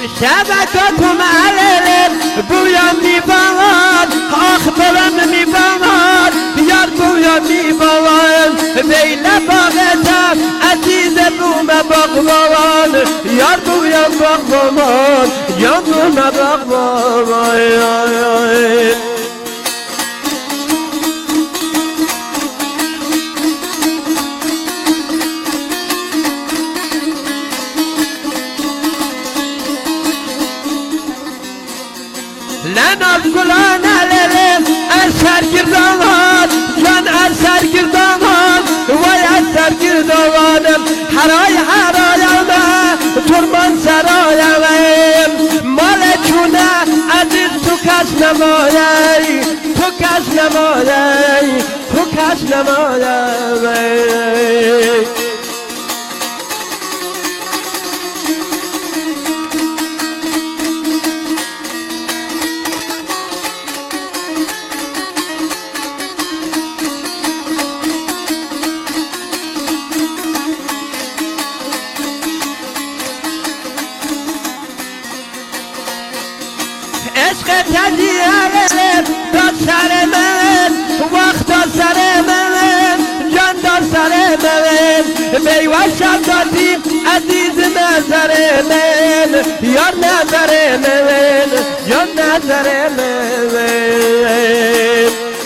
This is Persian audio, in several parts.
شبکاتو معلم بویا میباد آخ برم میباد یار بویا میباد بیل باغتم عزیز بوم باغبان یار بویا باغبان یار بوم باغبان لناز گلان علم اثر گردان جان اثر گردان وای اثر گردان حرای حرایم ترمان سرایم مال چونه عزیز تو کس نمایی تو کس نمایی تو کس نمایی عشق تجیه داد سر من وقت داد سر من جان داد سر من بیوشم دادی عزیز نظر من یار نظر من یار نظر من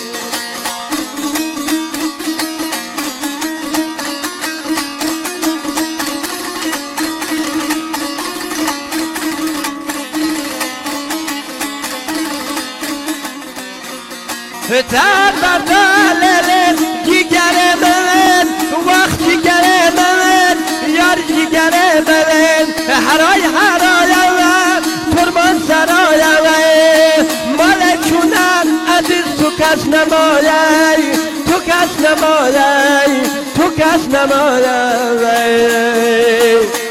تر بردالم جیگر من وقت جیگر من یار جیگر من حرای حرایم ترمان سرایم مال چونم عزیز تو کس نمایی تو کس نمایی تو کس نمایی